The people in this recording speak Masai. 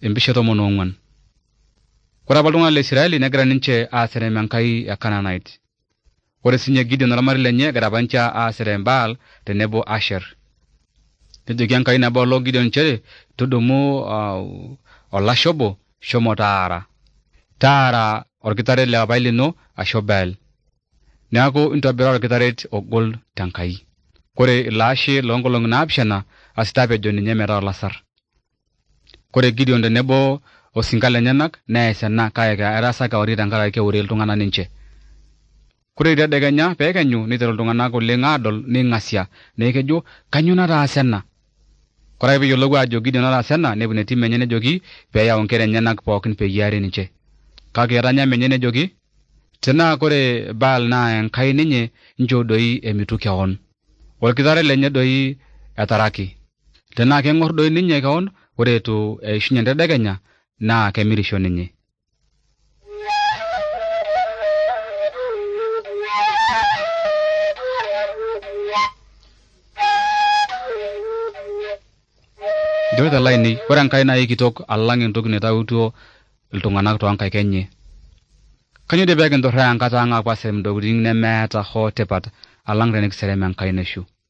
Empisha 14. Kore apa iltung'anak le Israeli negira ninche aserem Enkai e Canaanite. Ore sinye Gideon oramari lenye egira apa ninche aserem Baal tenebo Asher. Nejoki Enkai nabo olong' Gideon nchere tudumu olashe obo shomo taara orkitaret le papai lino ashu Baal. Neaku intobira orkitaret ogol tenkai. Kore ilo ashe loonkolong'i 7 asita apejo ninye metaa olasar. Kore Gideon tenebo osinka lenyenak nees ena kake etaasa kewarie tenkaraki keurie iltung'anak ninche. Kore tedekenya peekenyu niteru iltung'anak oleng' aadol neing'asia neekejo kanyoo nataasa ena. Kore ake peeyiolou ajo Gideon otaasa ena nepuo ine tim enye nejoki peeyau nkera enyenak pookin peyie eari ninche. Kake etanya menye nejoki tenaa kore Baal naa enkai ninye nchoo doi emitu keon. Orkitare lenye doi etaraki. Tenaa keng'or doi ninye keon ore etu eishunye tedekenya naa kemirisho ninye. Njoito laini, ore Enkai naa kitok alang' entoki naitautuo iltung'anak toonkaik enye. Kanyoo dii peekinturraa enkata ang' aapuo aserem ntokitin nemeeta hoo tipat alang' tenikiserem Enkai naishu.